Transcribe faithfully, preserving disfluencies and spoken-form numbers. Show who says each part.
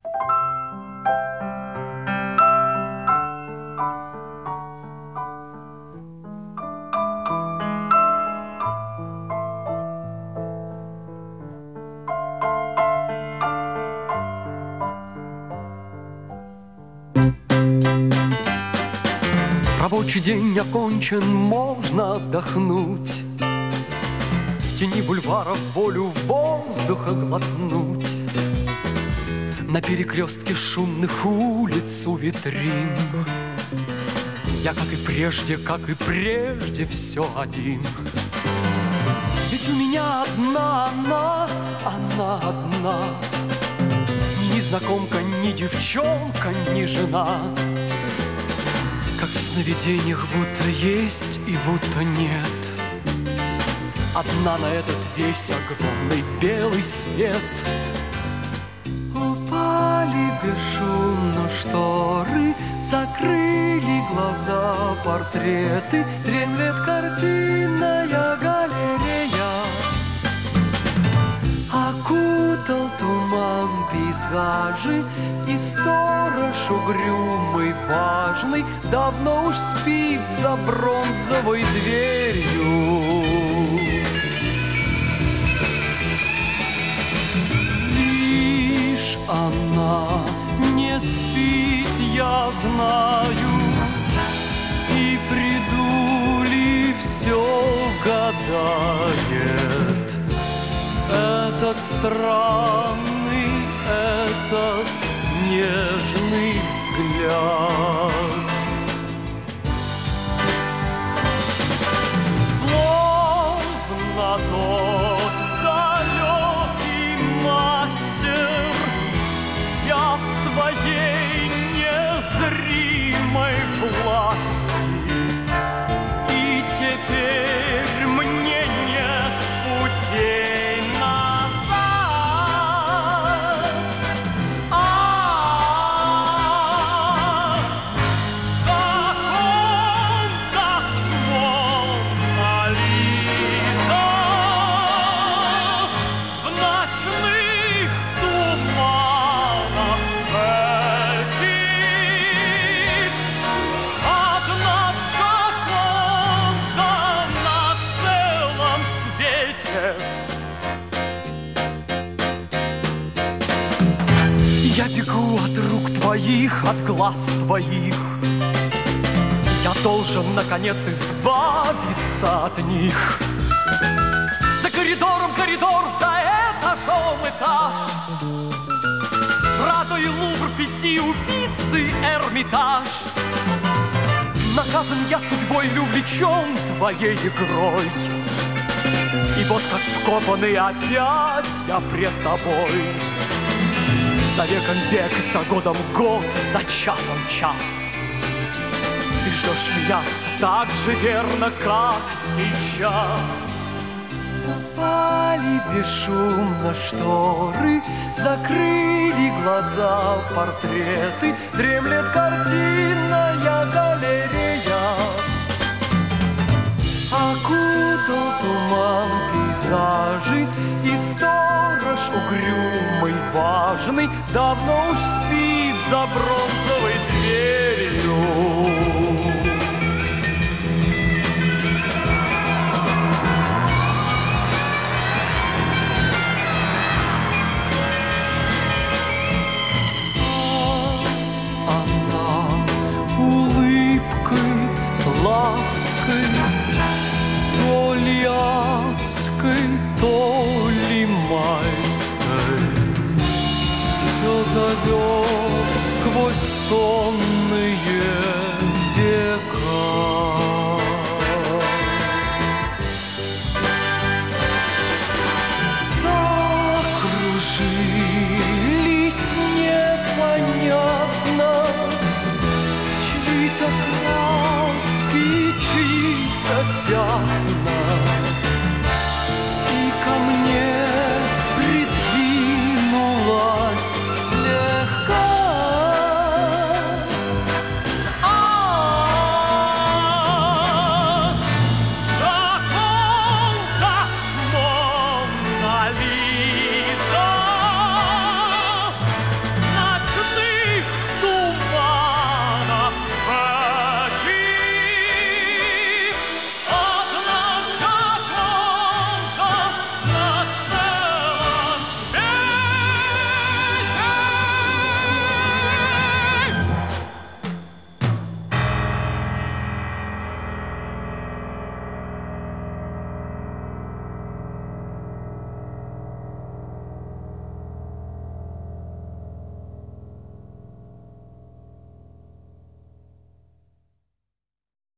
Speaker 1: Рабочий день окончен, можно отдохнуть, в тени бульвара волю воздуха глотнуть. На перекрестке шумных улиц у витрин я, как и прежде, как и прежде, все один. Ведь у меня одна она, она одна, ни незнакомка, ни девчонка, ни жена. Как в сновидениях, будто есть и будто нет, одна на этот весь огромный белый свет. Упали бесшумно шторы, закрыли глаза портреты, дремлет картинная галерея. Окутал туман пейзажи, и сторож угрюмый, важный, давно уж спит за бронзовой дверью. Лишь она не спит, я знаю, и приду ли все гадает. Этот странный, этот нежный взгляд, словно тот далекий мастер, я в твоей незримой власти, и теперь мне нет путей я бегу от рук твоих, от глаз твоих. Я должен, наконец, избавиться от них. За коридором коридор, за этажом этаж. Прадо и Лувр, пяти Уффици, Эрмитаж. Наказан я судьбой или увлечен твоей игрой. И вот как вкопанный опять я пред тобой. За веком век, за годом год, за часом час. Ты ждешь меня все так же верно, как сейчас. Упали бесшумно шторы, закрыли глаза портреты, дремлет картинная галерея. Окутал туман пейзажи, и сторож угрюмый, важный, давно уж спит за бронзовой дверью. А она улыбкой, лаской, то ли адской, то ли майской, все зовет сквозь сонные